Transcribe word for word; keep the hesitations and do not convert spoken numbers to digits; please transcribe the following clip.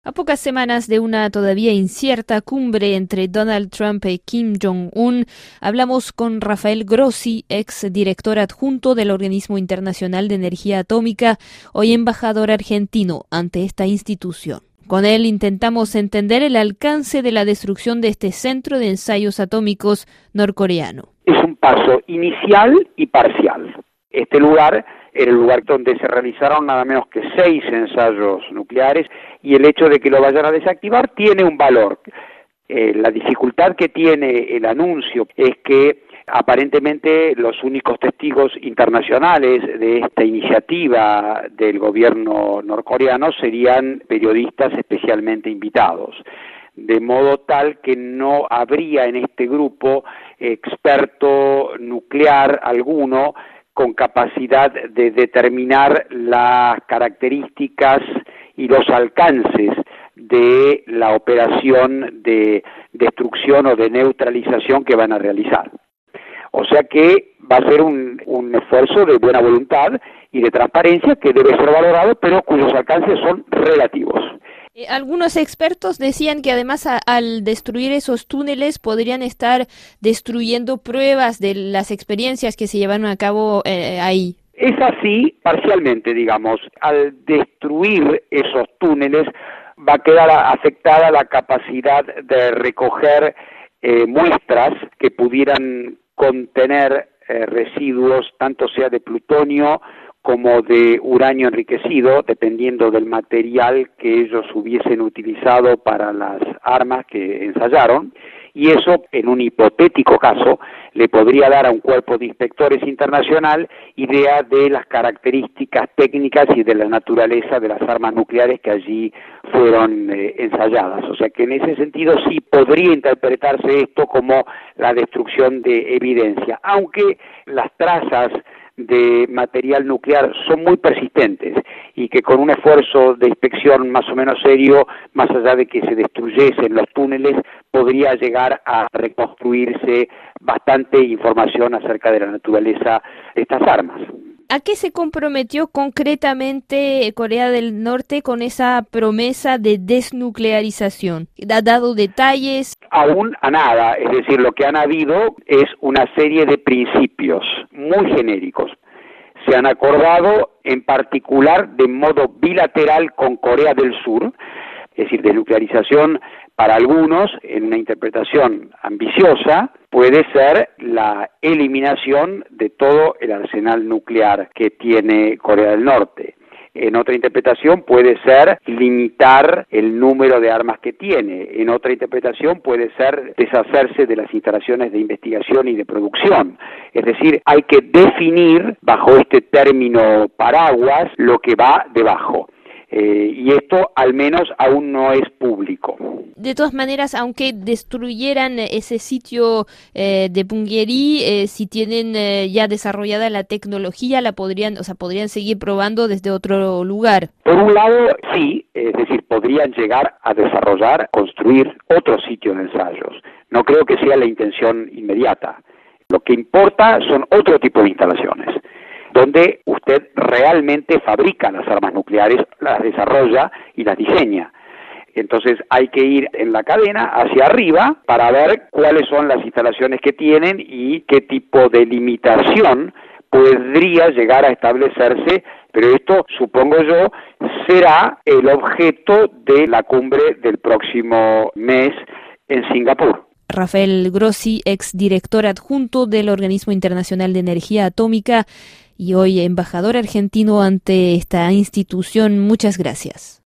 A pocas semanas de una todavía incierta cumbre entre Donald Trump y Kim Jong-un, hablamos con Rafael Grossi, ex director adjunto del Organismo Internacional de Energía Atómica, hoy embajador argentino ante esta institución. Con él intentamos entender el alcance de la destrucción de este centro de ensayos atómicos norcoreano. Es un paso inicial y parcial. Este lugar era el lugar donde se realizaron nada menos que seis ensayos nucleares y el hecho de que lo vayan a desactivar tiene un valor. Eh, la dificultad que tiene el anuncio es que aparentemente los únicos testigos internacionales de esta iniciativa del gobierno norcoreano serían periodistas especialmente invitados, de modo tal que no habría en este grupo experto nuclear alguno con capacidad de determinar las características y los alcances de la operación de destrucción o de neutralización que van a realizar. O sea que va a ser un, un esfuerzo de buena voluntad y de transparencia que debe ser valorado, pero cuyos alcances son relativos. Eh, algunos expertos decían que además a, al destruir esos túneles podrían estar destruyendo pruebas de las experiencias que se llevaron a cabo eh, ahí. Es así parcialmente, digamos. Al destruir esos túneles va a quedar afectada la capacidad de recoger eh, muestras que pudieran contener eh, residuos, tanto sea de plutonio como de uranio enriquecido, dependiendo del material que ellos hubiesen utilizado para las armas que ensayaron, y eso, en un hipotético caso, le podría dar a un cuerpo de inspectores internacional idea de las características técnicas y de la naturaleza de las armas nucleares que allí fueron eh, ensayadas. O sea que en ese sentido sí podría interpretarse esto como la destrucción de evidencia, aunque las trazas de material nuclear son muy persistentes y que con un esfuerzo de inspección más o menos serio, más allá de que se destruyesen los túneles, podría llegar a reconstruirse bastante información acerca de la naturaleza de estas armas. ¿A qué se comprometió concretamente Corea del Norte con esa promesa de desnuclearización? ¿Ha dado detalles? Aún a nada, es decir, lo que han habido es una serie de principios muy genéricos. Se han acordado en particular de modo bilateral con Corea del Sur, es decir, desnuclearización para algunos, en una interpretación ambiciosa, puede ser la eliminación de todo el arsenal nuclear que tiene Corea del Norte. En otra interpretación puede ser limitar el número de armas que tiene. En otra interpretación puede ser deshacerse de las instalaciones de investigación y de producción. Es decir, hay que definir bajo este término paraguas lo que va debajo. Eh, y esto al menos aún no es público. De todas maneras, aunque destruyeran ese sitio eh, de Punggye-ri, eh, si tienen eh, ya desarrollada la tecnología, la podrían, o sea, podrían seguir probando desde otro lugar. Por un lado, sí, es decir, podrían llegar a desarrollar, construir otro sitio de ensayos. No creo que sea la intención inmediata. Lo que importa son otro tipo de instalaciones, donde usted realmente fabrica las armas nucleares, las desarrolla y las diseña. Entonces hay que ir en la cadena hacia arriba para ver cuáles son las instalaciones que tienen y qué tipo de limitación podría llegar a establecerse, pero esto, supongo yo, será el objeto de la cumbre del próximo mes en Singapur. Rafael Grossi, ex director adjunto del Organismo Internacional de Energía Atómica y hoy embajador argentino ante esta institución. Muchas gracias.